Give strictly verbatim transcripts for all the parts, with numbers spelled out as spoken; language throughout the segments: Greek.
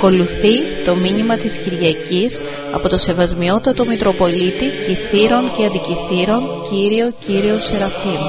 Ακολουθεί το μήνυμα της Κυριακής από το Σεβασμιότατο Μητροπολίτη Κυθύρων και Αντικυθύρων Κύριο Κύριο Σεραφείμ.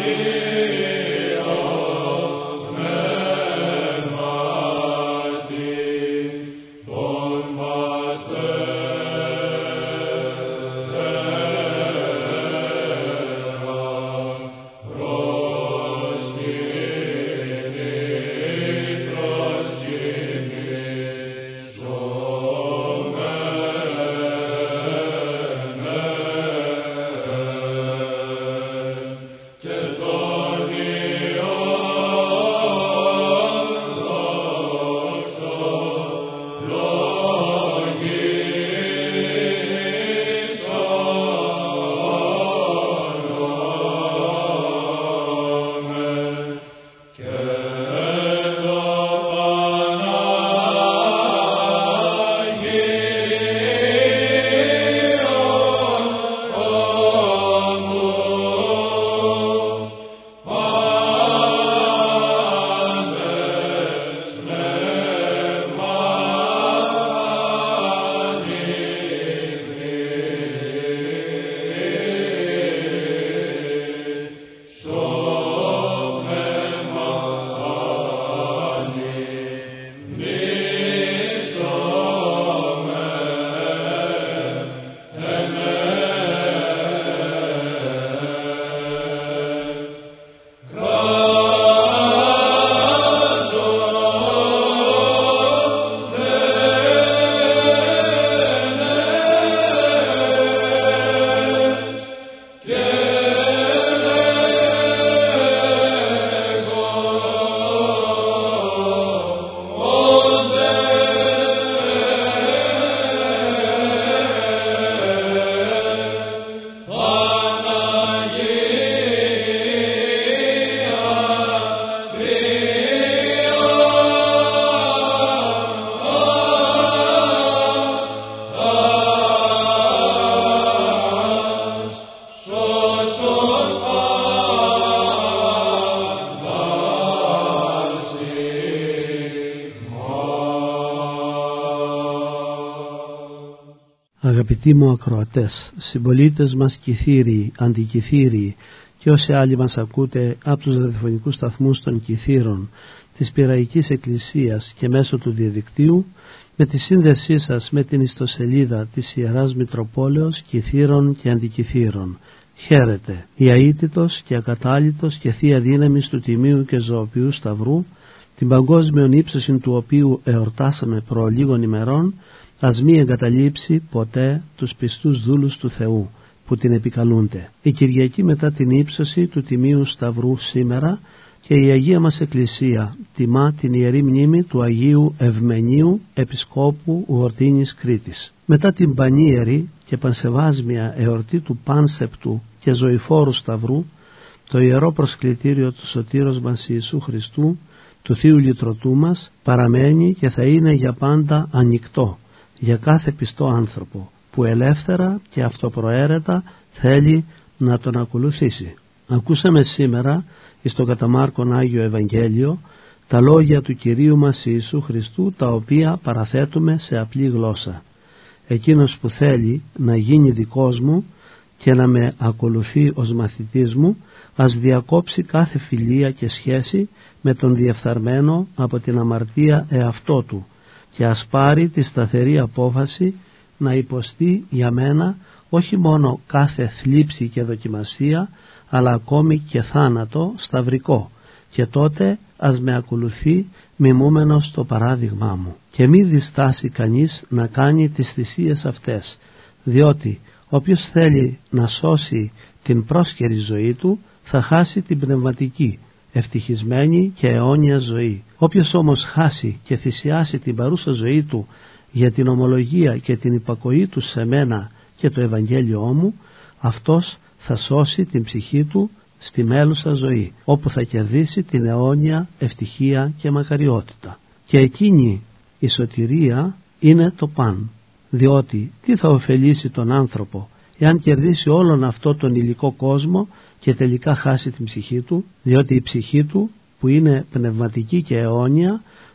Αγαπητοί μου ακροατές, συμπολίτες μας Κυθύριοι, Αντικυθύριοι και όσοι άλλοι μας ακούτε από τους ραδιοφωνικούς σταθμούς των Κυθύρων της Πειραϊκής Εκκλησίας και μέσω του διαδικτύου, με τη σύνδεσή σας με την ιστοσελίδα της Ιεράς Μητροπόλεως Κυθύρων και Αντικυθύρων. Χαίρετε, η αίτητος και ακατάλητος και θεία δύναμης του Τιμίου και Ζωοποιού Σταυρού, την παγκόσμιον ύψωση του οποίου εορτάσαμε προ λίγων ημερών, ας μη εγκαταλείψει ποτέ τους πιστούς δούλους του Θεού που την επικαλούνται. Η Κυριακή μετά την ύψωση του Τιμίου Σταυρού σήμερα και η Αγία μας Εκκλησία τιμά την ιερή μνήμη του Αγίου Ευμενίου Επισκόπου Γορτίνης Κρήτης. Μετά την πανίερη και πανσεβάσμια εορτή του Πάνσεπτου και Ζωηφόρου Σταυρού, το Ιερό Προσκλητήριο του Σωτήρος μας Ιησού Χριστού, του Θείου Λυτρωτού μας, παραμένει και θα είναι για πάντα ανοιχτό για κάθε πιστό άνθρωπο που ελεύθερα και αυτοπροαίρετα θέλει να τον ακολουθήσει. Ακούσαμε σήμερα στο κατά Μάρκον Άγιο Ευαγγέλιο τα λόγια του Κυρίου μας Ιησού Χριστού, τα οποία παραθέτουμε σε απλή γλώσσα. Εκείνος που θέλει να γίνει δικός μου και να με ακολουθεί ως μαθητής μου, ας διακόψει κάθε φιλία και σχέση με τον διεφθαρμένο από την αμαρτία εαυτό του και ας πάρει τη σταθερή απόφαση να υποστεί για μένα όχι μόνο κάθε θλίψη και δοκιμασία, αλλά ακόμη και θάνατο σταυρικό, και τότε ας με ακολουθεί μιμούμενος το παράδειγμά μου. Και μη διστάσει κανείς να κάνει τις θυσίες αυτές, διότι όποιος θέλει να σώσει την πρόσχερη ζωή του θα χάσει την πνευματική, ευτυχισμένη και αιώνια ζωή. Όποιος όμως χάσει και θυσιάσει την παρούσα ζωή του για την ομολογία και την υπακοή του σε μένα και το Ευαγγέλιό μου, αυτός θα σώσει την ψυχή του στη μέλουσα ζωή, όπου θα κερδίσει την αιώνια ευτυχία και μακαριότητα. Και εκείνη η σωτηρία είναι το παν, διότι τι θα ωφελήσει τον άνθρωπο εάν κερδίσει όλον αυτό τον υλικό κόσμο και τελικά χάσει την ψυχή του, διότι η ψυχή του που είναι πνευματική και αιώνια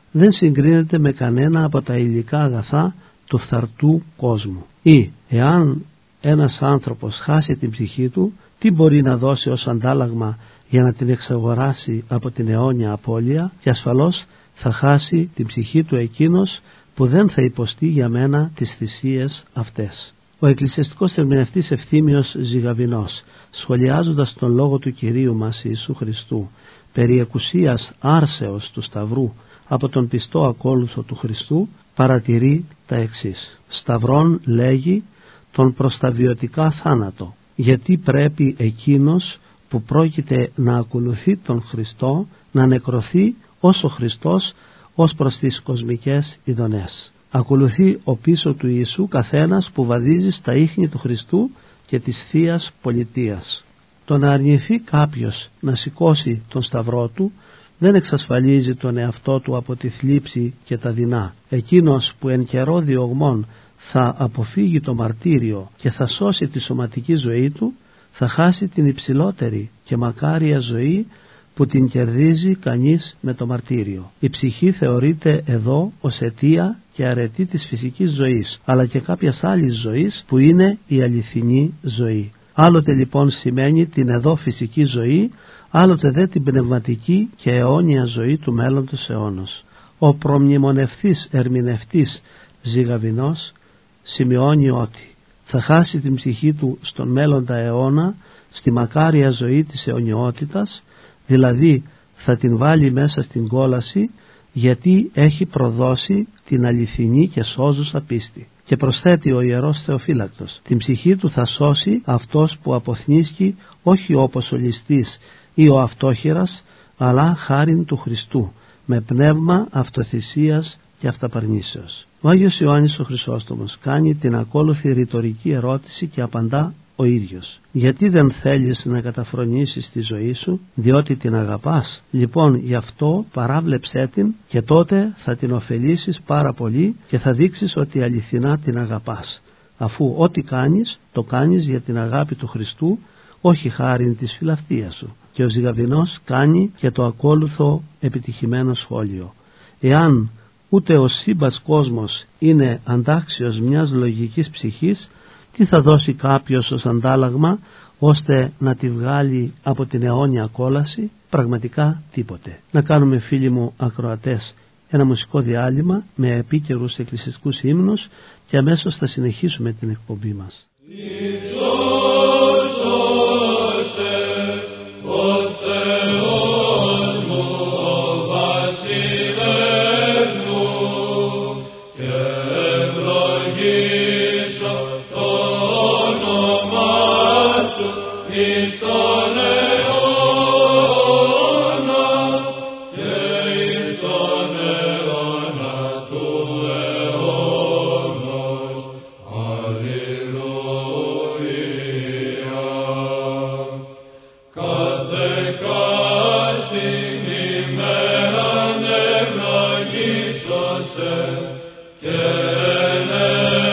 δεν συγκρίνεται με κανένα από τα υλικά αγαθά του φθαρτού κόσμου. Ή εάν ένας άνθρωπος χάσει την ψυχή του, τι μπορεί να δώσει ως αντάλλαγμα για να την εξαγοράσει από την αιώνια απώλεια, και ασφαλώς θα χάσει την ψυχή του εκείνος που δεν θα υποστεί για μένα τις θυσίες αυτές. Ο εκκλησιαστικός ερμηνευτής Ευθύμιος Ζυγαβηνός, σχολιάζοντας τον λόγο του Κυρίου μας Ιησού Χριστού περί εκουσίας άρσεως του Σταυρού από τον πιστό ακόλουθο του Χριστού, παρατηρεί τα εξής. Σταυρών λέγει τον προσταβιωτικά θάνατο, γιατί πρέπει εκείνος που πρόκειται να ακολουθεί τον Χριστό να νεκρωθεί ως ο Χριστός ως προς τις κοσμικές ειδονές. Ακολουθεί ο πίσω του Ιησού καθένας που βαδίζει στα ίχνη του Χριστού και της Θείας Πολιτείας. Το να αρνηθεί κάποιος να σηκώσει τον σταυρό του δεν εξασφαλίζει τον εαυτό του από τη θλίψη και τα δεινά. Εκείνος που εν καιρό διωγμών θα αποφύγει το μαρτύριο και θα σώσει τη σωματική ζωή του, θα χάσει την υψηλότερη και μακάρια ζωή που την κερδίζει κανείς με το μαρτύριο. Η ψυχή θεωρείται εδώ ως αιτία και αρετή της φυσικής ζωής, αλλά και κάποιας άλλης ζωής που είναι η αληθινή ζωή. Άλλοτε λοιπόν σημαίνει την εδώ φυσική ζωή, άλλοτε δε την πνευματική και αιώνια ζωή του μέλλοντος αιώνος. Ο προμνημονευτής ερμηνευτής Ζυγαβηνός σημειώνει ότι θα χάσει την ψυχή του στον μέλλοντα αιώνα, στη μακάρια ζωή της αιωνιότητας, δηλαδή θα την βάλει μέσα στην κόλαση, γιατί έχει προδώσει την αληθινή και σώζουσα πίστη. Και προσθέτει ο Ιερός Θεοφύλακτος, την ψυχή του θα σώσει αυτός που αποθνίσκει όχι όπως ο ληστής ή ο αυτόχειρας, αλλά χάριν του Χριστού, με πνεύμα αυτοθυσίας και αυταπαρνήσεως. Ο Άγιος Ιωάννης ο Χρυσόστομος κάνει την ακόλουθη ρητορική ερώτηση και απαντά ο ίδιος. Γιατί δεν θέλεις να καταφρονήσεις τη ζωή σου? Διότι την αγαπάς. Λοιπόν, γι' αυτό παράβλεψέ την και τότε θα την ωφελήσεις πάρα πολύ και θα δείξεις ότι αληθινά την αγαπάς, αφού ό,τι κάνεις το κάνεις για την αγάπη του Χριστού, όχι χάριν της φιλαυτίας σου. Και ο Ζυγαβηνός κάνει και το ακόλουθο επιτυχημένο σχόλιο. Εάν ούτε ο σύμπας κόσμος είναι αντάξιος μιας λογικής ψυχής, τι θα δώσει κάποιος ως αντάλλαγμα ώστε να τη βγάλει από την αιώνια κόλαση? Πραγματικά τίποτε. Να κάνουμε, φίλοι μου ακροατές, ένα μουσικό διάλειμμα με επίκαιρους εκκλησιαστικούς ύμνους και αμέσως θα συνεχίσουμε την εκπομπή μας.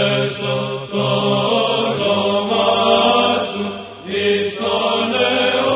Στον αιώνα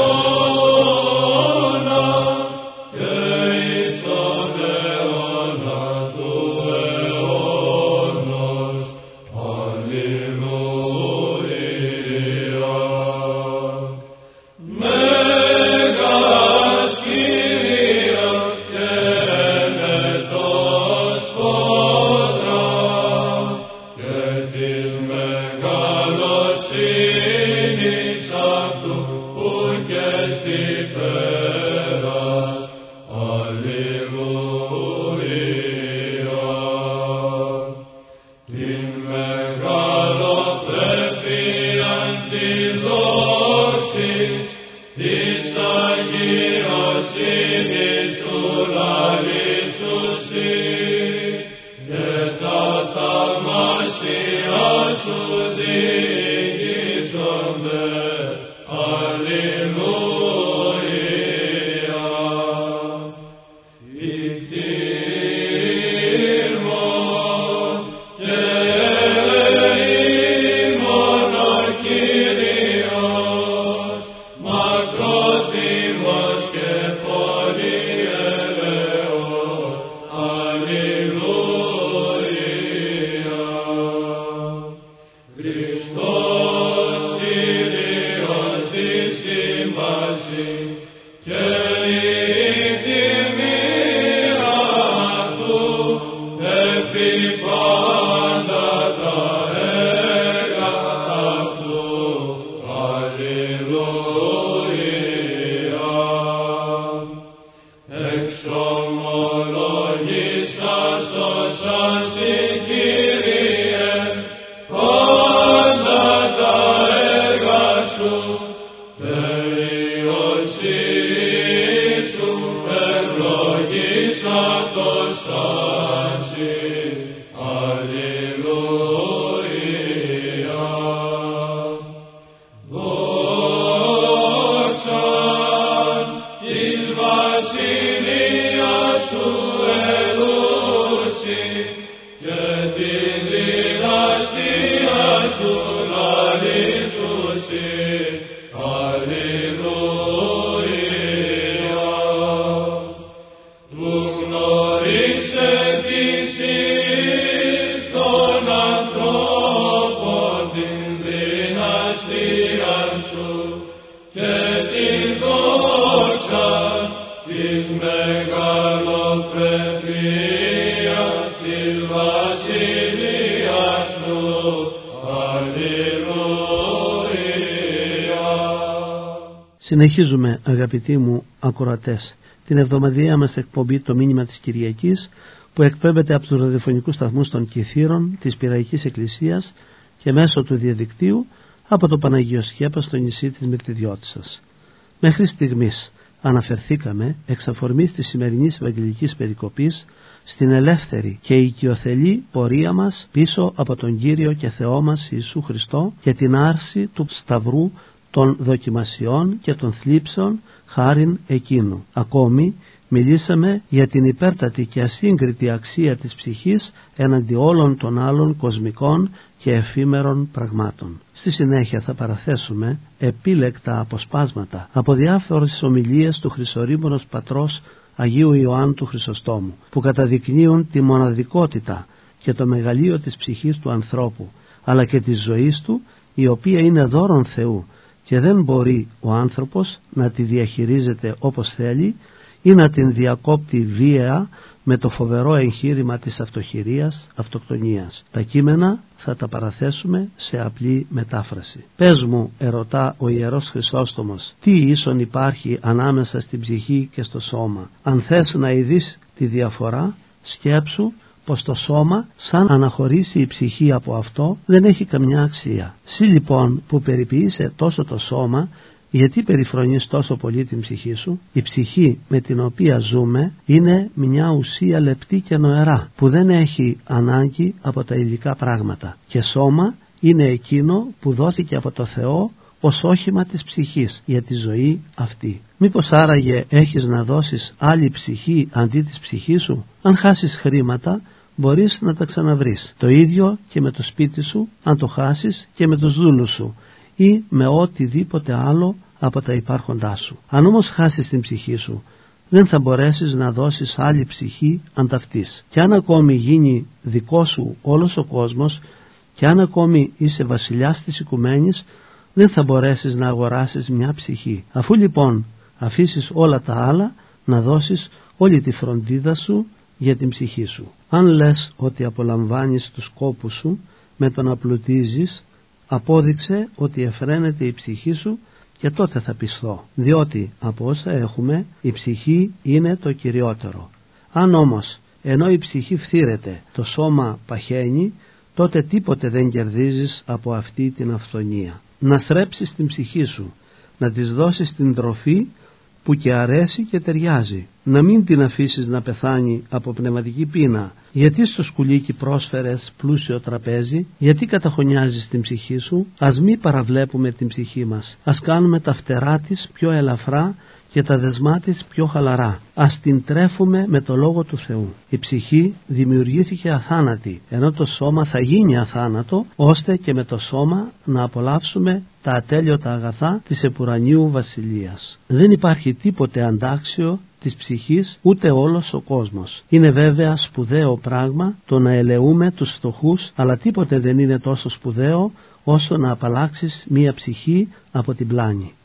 Συνεχίζουμε, αγαπητοί μου ακροατές, την εβδομαδιαία μας εκπομπή «Το μήνυμα της Κυριακής», που εκπέμπεται από τους ραδιοφωνικούς σταθμούς των Κιθήρων της Πειραϊκής Εκκλησίας και μέσω του διαδικτύου από το Παναγίο Σκέπα στο νησί της Μυρτιδιώτισσας. Μέχρι στιγμής αναφερθήκαμε εξ αφορμής της σημερινής Ευαγγελικής περικοπής στην ελεύθερη και οικειοθελή πορεία μας πίσω από τον Κύριο και Θεό μας Ιησού Χριστό και την άρση του Σταυρού, των δοκιμασιών και των θλίψεων χάριν εκείνου. Ακόμη μιλήσαμε για την υπέρτατη και ασύγκριτη αξία της ψυχής έναντι όλων των άλλων κοσμικών και εφήμερων πραγμάτων. Στη συνέχεια θα παραθέσουμε επίλεκτα αποσπάσματα από διάφορες ομιλίες του Χρυσορήμωνος Πατρός Αγίου Ιωάννου του Χρυσοστόμου, που καταδεικνύουν τη μοναδικότητα και το μεγαλείο της ψυχής του ανθρώπου, αλλά και της ζωής του, η οποία είναι δώρον Θεού και δεν μπορεί ο άνθρωπος να τη διαχειρίζεται όπως θέλει ή να την διακόπτει βία με το φοβερό εγχείρημα της αυτοχειρίας, αυτοκτονίας. Τα κείμενα θα τα παραθέσουμε σε απλή μετάφραση. «Πες μου», ερωτά ο Ιερός Χρυσόστομος, «τι ίσον υπάρχει ανάμεσα στην ψυχή και στο σώμα? Αν θες να ειδείς τη διαφορά, σκέψου πως το σώμα, σαν αναχωρήσει η ψυχή από αυτό, δεν έχει καμιά αξία. Συ λοιπόν που περιποιείσαι τόσο το σώμα, γιατί περιφρονείς τόσο πολύ την ψυχή σου? Η ψυχή με την οποία ζούμε είναι μια ουσία λεπτή και νοερά, που δεν έχει ανάγκη από τα υλικά πράγματα, και σώμα είναι εκείνο που δόθηκε από το Θεό ως όχημα της ψυχής για τη ζωή αυτή. Μήπως άραγε έχεις να δώσεις άλλη ψυχή αντί της ψυχής σου? Αν χάσεις χρήματα, μπορείς να τα ξαναβρεις. Το ίδιο και με το σπίτι σου, αν το χάσεις, και με τους δούλους σου ή με οτιδήποτε άλλο από τα υπάρχοντά σου. Αν όμως χάσεις την ψυχή σου, δεν θα μπορέσεις να δώσεις άλλη ψυχή ανταυτής. Και αν ακόμη γίνει δικό σου όλος ο κόσμος, και αν ακόμη είσαι βασιλιάς της οικουμένης, δεν θα μπορέσεις να αγοράσεις μια ψυχή. Αφού λοιπόν αφήσεις όλα τα άλλα, να δώσεις όλη τη φροντίδα σου για την ψυχή σου. Αν λες ότι απολαμβάνεις τους κόπους σου με το να πλουτίζεις, απόδειξε ότι εφραίνεται η ψυχή σου, και τότε θα πιστώ, διότι από όσα έχουμε η ψυχή είναι το κυριότερο. Αν όμως ενώ η ψυχή φθήρεται, το σώμα παχαίνει, τότε τίποτε δεν κερδίζεις από αυτή την αυθονία. Να θρέψεις την ψυχή σου, να της δώσεις την τροφή που και αρέσει και ταιριάζει. Να μην την αφήσεις να πεθάνει από πνευματική πείνα. Γιατί στο σκουλίκι πρόσφερες πλούσιο τραπέζι? Γιατί καταχωνιάζεις την ψυχή σου? Ας μη παραβλέπουμε την ψυχή μας. Ας κάνουμε τα φτερά της πιο ελαφρά και τα δεσμά της πιο χαλαρά. Ας την τρέφουμε με το Λόγο του Θεού. Η ψυχή δημιουργήθηκε αθάνατη, ενώ το σώμα θα γίνει αθάνατο, ώστε και με το σώμα να απολαύσουμε τα ατέλειωτα αγαθά της επουρανίου βασιλείας. Δεν υπάρχει τίποτε αντάξιο της ψυχής, ούτε όλος ο κόσμος. Είναι βέβαια σπουδαίο πράγμα το να ελεούμε τους φτωχούς, αλλά τίποτε δεν είναι τόσο σπουδαίο όσο να απαλλάξεις μία ψυχή από την πλάνη.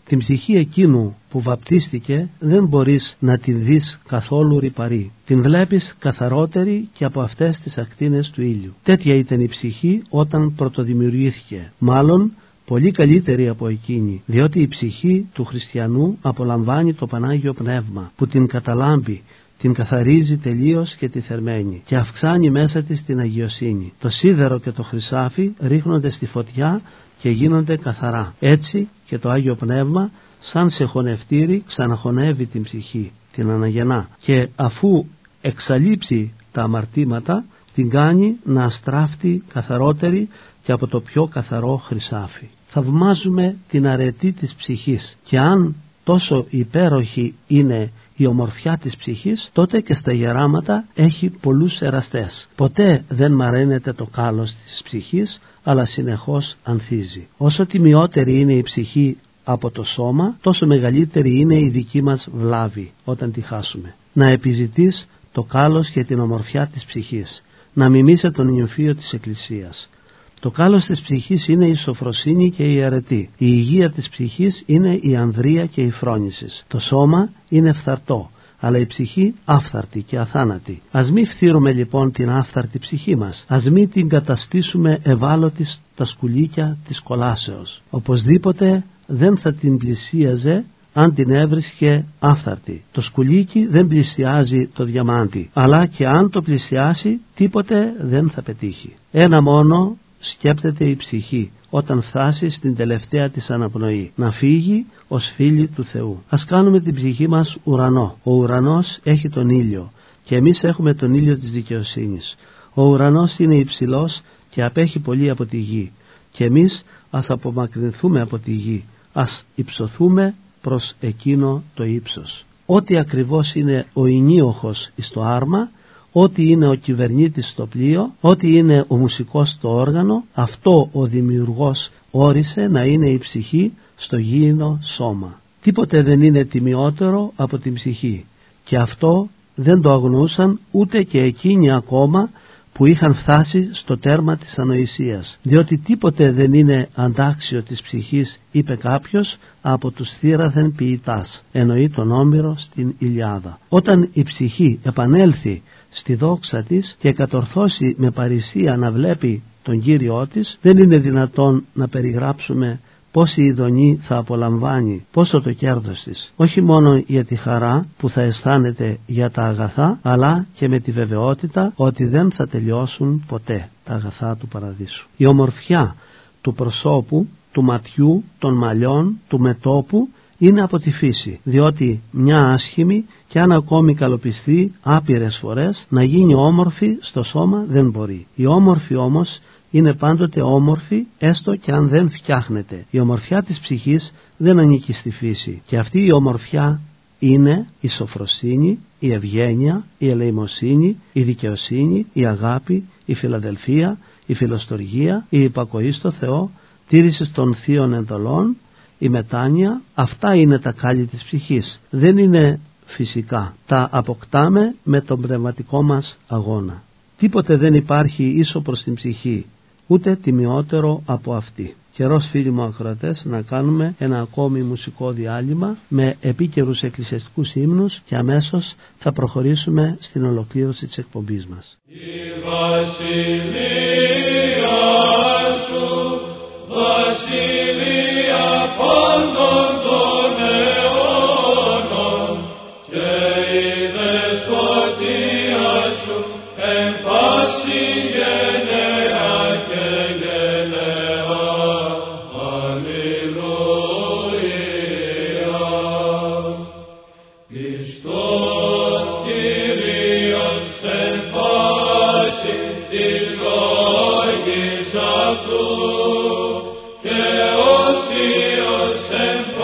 Την ψυχή εκείνου που βαπτίστηκε δεν μπορείς να την δεις καθόλου ρυπαρή. Την βλέπεις καθαρότερη και από αυτές τις ακτίνες του ήλιου. Τέτοια ήταν η ψυχή όταν πρωτοδημιουργήθηκε. Μάλλον πολύ καλύτερη από εκείνη, διότι η ψυχή του χριστιανού απολαμβάνει το Πανάγιο Πνεύμα που την καταλάμπει, την καθαρίζει τελείως και τη θερμαίνει και αυξάνει μέσα της την αγιοσύνη. Το σίδερο και το χρυσάφι ρίχνονται στη φωτιά και γίνονται καθαρά. Έτσι και το Άγιο Πνεύμα σαν σε χωνευτήρι ξαναχωνεύει την ψυχή, την αναγεννά και αφού εξαλείψει τα αμαρτήματα την κάνει να αστράφτει καθαρότερη και από το πιο καθαρό χρυσάφι. Θαυμάζουμε την αρετή της ψυχής και αν τόσο υπέροχη είναι η ομορφιά της ψυχής, τότε και στα γεράματα έχει πολλούς εραστές. Ποτέ δεν μαραίνεται το κάλος της ψυχής, αλλά συνεχώς ανθίζει. Όσο τιμιότερη είναι η ψυχή από το σώμα, τόσο μεγαλύτερη είναι η δική μας βλάβη όταν τη χάσουμε. Να επιζητείς το κάλος και την ομορφιά της ψυχής, να μιμείσαι τον νυμφίο της Εκκλησίας. Το κάλος της ψυχής είναι η σοφροσύνη και η αρετή. Η υγεία της ψυχής είναι η ανδρεία και η φρόνησης. Το σώμα είναι φθαρτό, αλλά η ψυχή άφθαρτη και αθάνατη. Ας μη φθείρουμε λοιπόν την άφθαρτη ψυχή μας. Ας μη την καταστήσουμε ευάλωτη στα σκουλίκια της κολάσεως. Οπωσδήποτε δεν θα την πλησίαζε αν την έβρισκε άφθαρτη. Το σκουλίκι δεν πλησιάζει το διαμάντι, αλλά και αν το πλησιάσει τίποτε δεν θα πετύχει. Ένα μόνο σκέπτεται η ψυχή όταν φτάσει στην τελευταία της αναπνοή, να φύγει ως φίλη του Θεού. Ας κάνουμε την ψυχή μας ουρανό. Ο ουρανός έχει τον ήλιο και εμείς έχουμε τον ήλιο της δικαιοσύνης. Ο ουρανός είναι υψηλός και απέχει πολύ από τη γη και εμείς ας απομακρυνθούμε από τη γη, ας υψωθούμε προς εκείνο το ύψος. Ό,τι ακριβώς είναι ο ενίοχος στο άρμα, ό,τι είναι ο κυβερνήτης στο πλοίο, ό,τι είναι ο μουσικός στο όργανο, αυτό ο δημιουργός όρισε να είναι η ψυχή στο γήινο σώμα. Τίποτε δεν είναι τιμιότερο από την ψυχή και αυτό δεν το αγνοούσαν ούτε και εκείνοι ακόμα που είχαν φτάσει στο τέρμα της ανοησίας, διότι τίποτε δεν είναι αντάξιο της ψυχής, είπε κάποιος από τους θύραθεν ποιητάς, εννοεί τον Όμηρο στην Ιλιάδα. Όταν η ψυχή επανέλθει στη δόξα της και κατορθώσει με παρησία να βλέπει τον Κύριό της, δεν είναι δυνατόν να περιγράψουμε πόση ειδονή θα απολαμβάνει, πόσο το κέρδος της, όχι μόνο για τη χαρά που θα αισθάνεται για τα αγαθά, αλλά και με τη βεβαιότητα ότι δεν θα τελειώσουν ποτέ τα αγαθά του παραδείσου. Η ομορφιά του προσώπου, του ματιού, των μαλλιών, του μετώπου είναι από τη φύση, διότι μια άσχημη και αν ακόμη καλοπιστεί άπειρες φορές να γίνει όμορφη στο σώμα δεν μπορεί. Η όμορφη όμως είναι πάντοτε όμορφη έστω και αν δεν φτιάχνεται. Η ομορφιά της ψυχής δεν ανήκει στη φύση και αυτή η ομορφιά είναι η σοφροσύνη, η ευγένεια, η ελεημοσύνη, η δικαιοσύνη, η αγάπη, η φιλαδελφία, η φιλοστοργία, η υπακοή στο Θεό, τήρηση των θείων εντολών, η μετάνοια. Αυτά είναι τα κάλλη της ψυχής. Δεν είναι φυσικά. Τα αποκτάμε με τον πνευματικό μας αγώνα. Τίποτε δεν υπάρχει ίσο προς την ψυχή, ούτε τιμιότερο από αυτή. Καιρός, φίλοι μου ακροατές, να κάνουμε ένα ακόμη μουσικό διάλειμμα με επίκαιρους εκκλησιαστικούς ύμνους και αμέσως θα προχωρήσουμε στην ολοκλήρωση της εκπομπής μας. Η βασιλεία σου, βασιλεία πάντων των αιώνων, και η δεσποτεία σου εν πάση γενεά και γενεά. Αλληλούια. Χριστός Κύριος εν πάση της λόγης αυτού και όσιος εν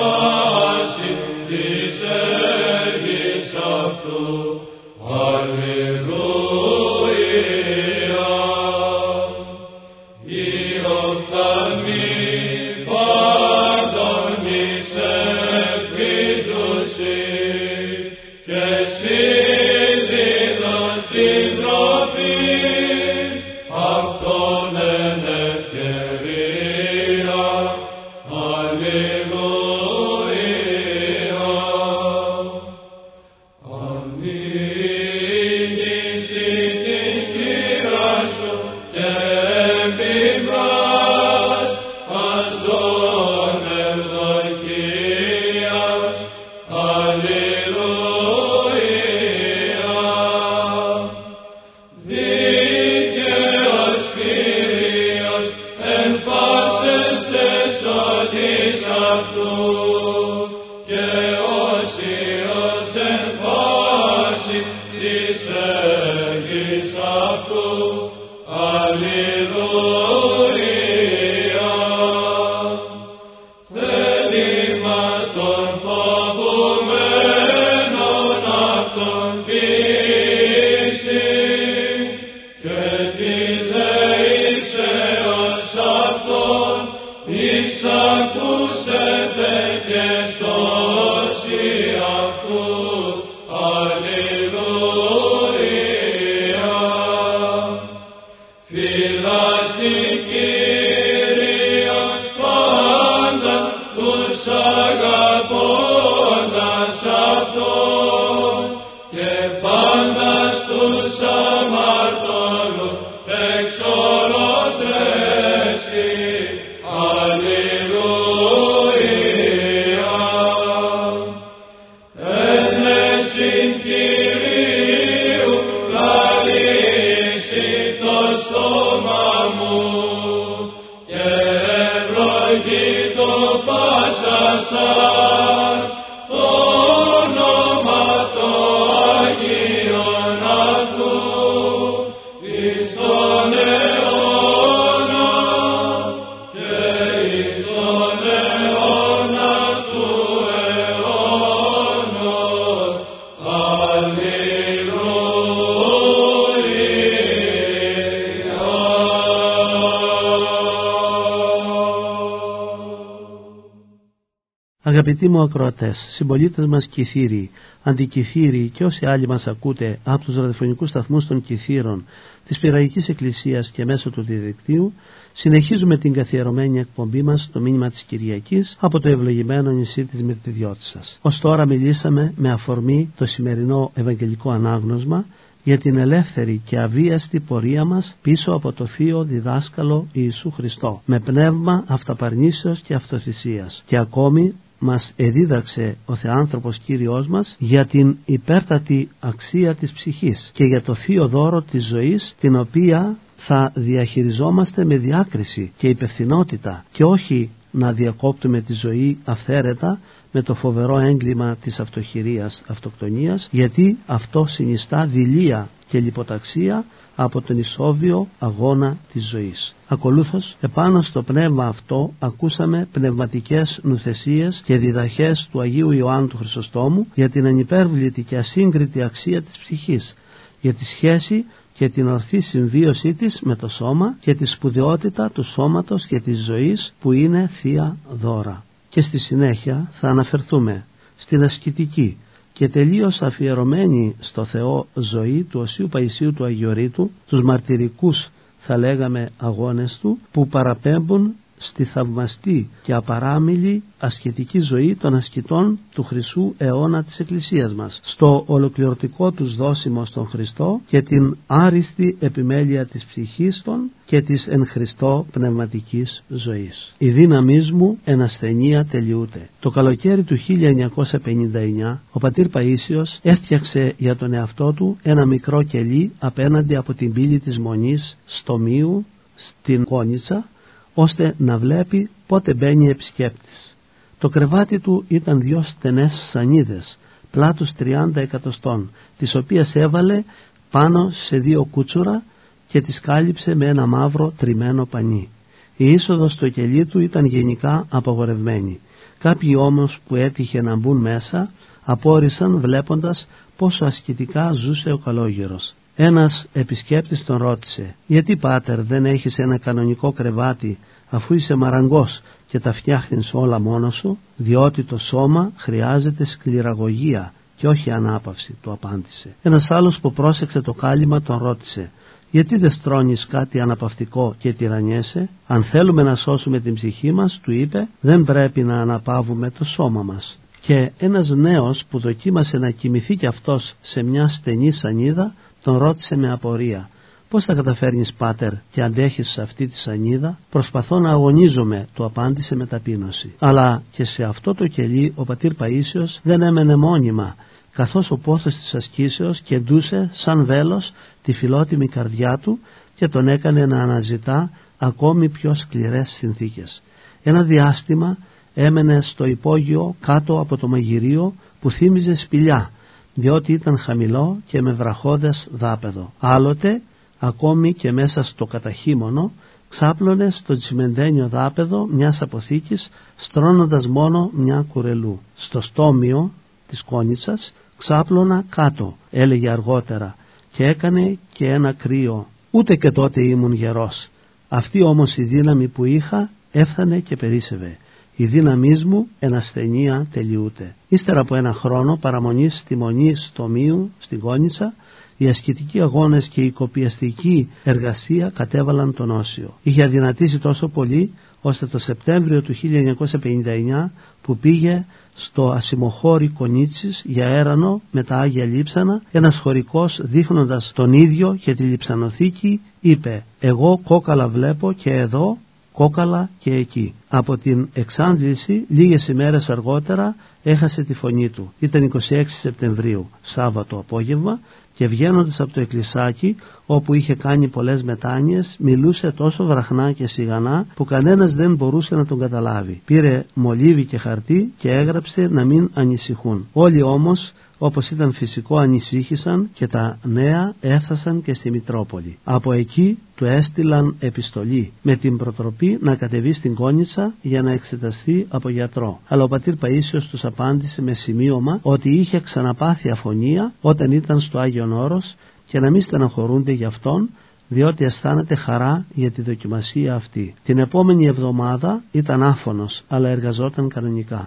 Αγαπητοί μου ακροατές, συμπολίτες μας Κιθύριοι, αντικιθύριοι και όσοι άλλοι μας ακούτε από τους ραδιοφωνικούς σταθμούς των Κιθύρων, της Πειραϊκής Εκκλησίας και μέσω του διαδικτύου, συνεχίζουμε την καθιερωμένη εκπομπή μας, το μήνυμα της Κυριακής, από το ευλογημένο νησί της Μυρτιδιώτισσας. Ως τώρα μιλήσαμε με αφορμή το σημερινό Ευαγγελικό Ανάγνωσμα για την ελεύθερη και αβίαστη πορεία μας πίσω από το Θείο Διδάσκαλο Ιησού Χριστό, με πνεύμα αυταπαρνήσεως και αυτοθυσίας. Και ακόμη μας εδίδαξε ο Θεάνθρωπος Κύριος μας για την υπέρτατη αξία της ψυχής και για το θείο δώρο της ζωής, την οποία θα διαχειριζόμαστε με διάκριση και υπευθυνότητα και όχι να διακόπτουμε τη ζωή αυθαίρετα με το φοβερό έγκλημα της αυτοχειρίας, αυτοκτονίας, γιατί αυτό συνιστά δειλία και λιποταξία από τον ισόβιο αγώνα της ζωής. Ακολούθως, επάνω στο πνεύμα αυτό ακούσαμε πνευματικές νουθεσίες και διδαχές του Αγίου Ιωάννου του Χρυσοστόμου για την ανυπέρβλητη και ασύγκριτη αξία της ψυχής, για τη σχέση και την ορθή συμβίωσή της με το σώμα και τη σπουδαιότητα του σώματος και της ζωής που είναι θεία δώρα. Και στη συνέχεια θα αναφερθούμε στην ασκητική και τελείως αφιερωμένη στο Θεό ζωή του Οσίου Παϊσίου του Αγιορείτου, τους μαρτυρικούς θα λέγαμε αγώνες του, που παραπέμπουν στη θαυμαστή και απαράμιλη ασκητική ζωή των ασκητών του χρυσού αιώνα της Εκκλησίας μας, στο ολοκληρωτικό τους δόσιμο στον Χριστό και την άριστη επιμέλεια της ψυχής των και της εν Χριστώ πνευματικής ζωής. Η δύναμής μου εν ασθενεία τελειούται. Το καλοκαίρι του χίλια εννιακόσια πενήντα εννιά ο πατήρ Παΐσιος έφτιαξε για τον εαυτό του ένα μικρό κελί απέναντι από την πύλη της Μονής Στομίου στην Κόνιτσα, ώστε να βλέπει πότε μπαίνει επισκέπτης. Το κρεβάτι του ήταν δυο στενές σανίδες, πλάτους τριάντα εκατοστών, τις οποίες έβαλε πάνω σε δύο κούτσουρα και τις κάλυψε με ένα μαύρο τριμμένο πανί. Η είσοδος στο κελί του ήταν γενικά απαγορευμένη. Κάποιοι όμως που έτυχε να μπουν μέσα απόρρισαν βλέποντας πόσο ασκητικά ζούσε ο καλόγερος. Ένας επισκέπτης τον ρώτησε: «Γιατί, πάτερ, δεν έχεις ένα κανονικό κρεβάτι, αφού είσαι μαραγκός και τα φτιάχνεις όλα μόνος σου?» «Διότι το σώμα χρειάζεται σκληραγωγία και όχι ανάπαυση», του απάντησε. Ένας άλλος που πρόσεξε το κάλυμα τον ρώτησε: «Γιατί δεν στρώνεις κάτι αναπαυτικό και τυραννιέσαι?» «Αν θέλουμε να σώσουμε την ψυχή μας», του είπε, «δεν πρέπει να αναπαύουμε το σώμα μας». Και ένας νέος που δοκίμασε να κοιμηθεί κι αυτός σε μια στενή σανίδα τον ρώτησε με απορία: «Πώς θα καταφέρνεις, πάτερ, και αντέχεις σε αυτή τη σανίδα?» «Προσπαθώ να αγωνίζομαι», του απάντησε με ταπείνωση. Αλλά και σε αυτό το κελί ο πατήρ Παΐσιος δεν έμενε μόνιμα, καθώς ο πόθος της ασκήσεως κεντούσε σαν βέλος τη φιλότιμη καρδιά του και τον έκανε να αναζητά ακόμη πιο σκληρές συνθήκες. Ένα διάστημα έμενε στο υπόγειο κάτω από το μαγειρίο που θύμιζε σπηλιά, διότι ήταν χαμηλό και με βραχώδες δάπεδο. Άλλοτε, ακόμη και μέσα στο καταχύμωνο, ξάπλωνε στο τσιμεντένιο δάπεδο μιας αποθήκης, στρώνοντας μόνο μια κουρελού. Στο στόμιο της Κόνιτσας ξάπλωνα κάτω, έλεγε αργότερα, και έκανε και ένα κρύο. Ούτε και τότε ήμουν γερός. Αυτή όμως η δύναμη που είχα έφτανε και περίσσευε. Η δύναμής μου εν ασθενεία τελειούται. Ύστερα από ένα χρόνο παραμονής στη Μονή Στομίου στην Κόνιτσα, οι ασκητικοί αγώνες και η κοπιαστική εργασία κατέβαλαν τον Όσιο. Είχε αδυνατήσει τόσο πολύ ώστε το Σεπτέμβριο του χίλια εννιακόσια πενήντα εννιά, που πήγε στο ασημοχώρι Κονίτσης για έρανο με τα Άγια Λείψανα, ένας χωρικός, δείχνοντας τον ίδιο και τη λειψανοθήκη, είπε: «Εγώ κόκαλα βλέπω και εδώ, κόκαλα και εκεί». Από την εξάντληση λίγες ημέρες αργότερα έχασε τη φωνή του. Ήταν είκοσι έξι Σεπτεμβρίου, Σάββατο απόγευμα, και βγαίνοντας από το εκκλησάκι, όπου είχε κάνει πολλές μετάνοιες, μιλούσε τόσο βραχνά και σιγανά που κανένας δεν μπορούσε να τον καταλάβει. Πήρε μολύβι και χαρτί και έγραψε να μην ανησυχούν. Όλοι όμως, όπως ήταν φυσικό, ανησύχησαν και τα νέα έφτασαν και στη Μητρόπολη. Από εκεί του έστειλαν επιστολή με την προτροπή να κατεβεί στην Κόνιτσα για να εξεταστεί από γιατρό. Αλλά ο πατήρ Παΐσιος τους απάντησε με σημείωμα ότι είχε ξαναπάθει αφωνία όταν ήταν στο Άγιον Όρος και να μην στεναχωρούνται γι' αυτόν, διότι αισθάνεται χαρά για τη δοκιμασία αυτή. Την επόμενη εβδομάδα ήταν άφωνος, αλλά εργαζόταν κανονικά.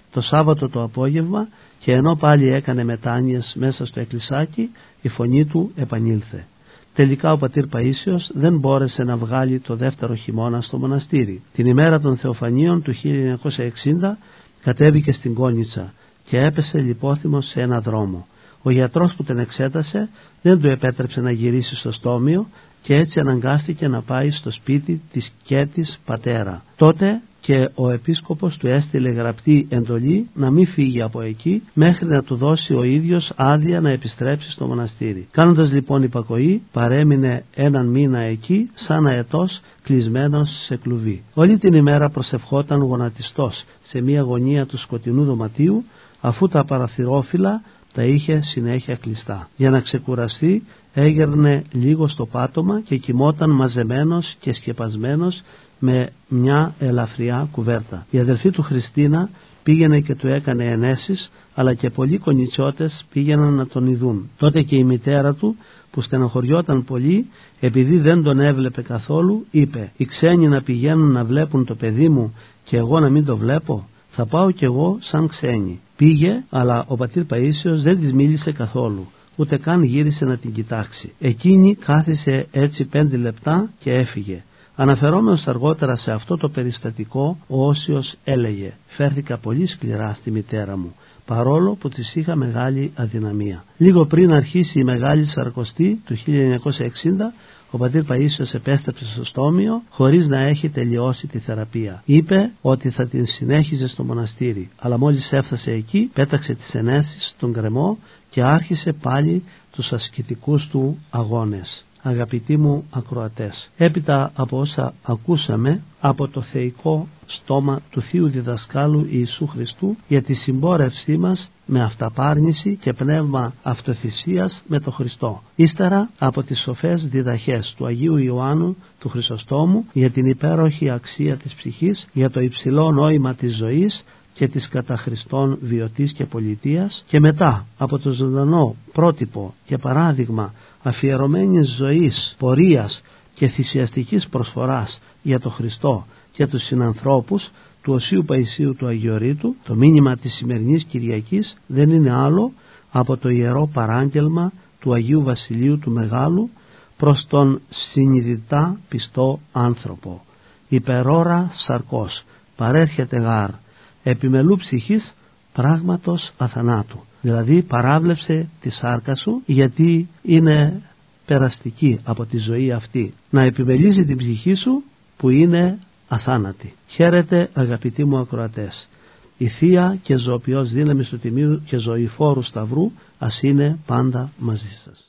Το Σάββατο το απόγευμα, και ενώ πάλι έκανε μετάνοιες μέσα στο εκκλησάκι, η φωνή του επανήλθε. Τελικά ο πατήρ Παΐσιος δεν μπόρεσε να βγάλει το δεύτερο χειμώνα στο μοναστήρι. Την ημέρα των Θεοφανίων του χίλια εννιακόσια εξήντα κατέβηκε στην Κόνιτσα και έπεσε λιπόθυμος σε ένα δρόμο. Ο γιατρός που τον εξέτασε δεν του επέτρεψε να γυρίσει στο στόμιο και έτσι αναγκάστηκε να πάει στο σπίτι της Κέτης πατέρα. Τότε και ο επίσκοπος του έστειλε γραπτή εντολή να μην φύγει από εκεί μέχρι να του δώσει ο ίδιος άδεια να επιστρέψει στο μοναστήρι. Κάνοντας λοιπόν υπακοή, παρέμεινε έναν μήνα εκεί σαν αετός κλεισμένος σε κλουβί. Όλη την ημέρα προσευχόταν γονατιστός σε μια γωνία του σκοτεινού δωματίου, αφού τα παραθυρόφυλλα τα είχε συνέχεια κλειστά. Για να ξεκουραστεί έγερνε λίγο στο πάτωμα και κοιμόταν μαζεμένος και σκεπασμένος με μια ελαφριά κουβέρτα. Η αδελφή του Χριστίνα πήγαινε και του έκανε ενέσεις, αλλά και πολλοί κονιτσιώτες πήγαιναν να τον ειδούν. Τότε και η μητέρα του, που στενοχωριόταν πολύ επειδή δεν τον έβλεπε καθόλου, είπε: «Οι ξένοι να πηγαίνουν να βλέπουν το παιδί μου και εγώ να μην το βλέπω? Θα πάω κι εγώ σαν ξένοι». Πήγε, αλλά ο πατήρ Παΐσιος δεν της μίλησε καθόλου, ούτε καν γύρισε να την κοιτάξει. Εκείνη κάθισε έτσι πέντε λεπτά και έφυγε. Αναφερόμενος αργότερα σε αυτό το περιστατικό, ο Όσιος έλεγε: «Φέρθηκα πολύ σκληρά στη μητέρα μου, παρόλο που της είχα μεγάλη αδυναμία». Λίγο πριν αρχίσει η Μεγάλη Σαρκοστή του χίλια εννιακόσια εξήντα, ο πατήρ Παΐσιος επέστρεψε στο στόμιο χωρίς να έχει τελειώσει τη θεραπεία. Είπε ότι θα την συνέχιζε στο μοναστήρι, αλλά μόλις έφτασε εκεί πέταξε τις ενέσεις στον κρεμό και άρχισε πάλι τους ασκητικούς του αγώνες. Αγαπητοί μου ακροατές, έπειτα από όσα ακούσαμε από το θεϊκό στόμα του Θείου Διδασκάλου Ιησού Χριστού για τη συμπόρευσή μας με αυταπάρνηση και πνεύμα αυτοθυσίας με τον Χριστό, ύστερα από τις σοφές διδαχές του Αγίου Ιωάννου του Χρυσοστόμου για την υπέροχη αξία της ψυχής, για το υψηλό νόημα της ζωής και της κατά Χριστόν βιωτής και πολιτείας, και μετά από το ζωντανό πρότυπο και παράδειγμα αφιερωμένης ζωής, πορείας και θυσιαστικής προσφοράς για τον Χριστό και τους συνανθρώπους του Οσίου Παϊσίου του Αγιορείτου, το μήνυμα της σημερινής Κυριακής δεν είναι άλλο από το ιερό παράγγελμα του Αγίου Βασιλείου του Μεγάλου προς τον συνειδητά πιστό άνθρωπο. «Υπερόρα σαρκός, παρέρχεται γάρ, επιμελού ψυχής πράγματος αθανάτου». Δηλαδή παράβλεψε τη σάρκα σου, γιατί είναι περαστική από τη ζωή αυτή, να επιμελήσει την ψυχή σου που είναι αθάνατη. Χαίρετε αγαπητοί μου ακροατές. Η Θεία και ζωοποιός δύναμη του Τιμίου και ζωηφόρου Σταυρού ας είναι πάντα μαζί σας.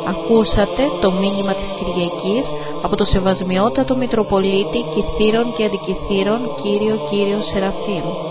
Ακούσατε το μήνυμα της Κυριακής από το Σεβασμιότατο Μητροπολίτη Κιθήρων και Αντικιθήρων Κύριο Κύριο Σεραφείμ.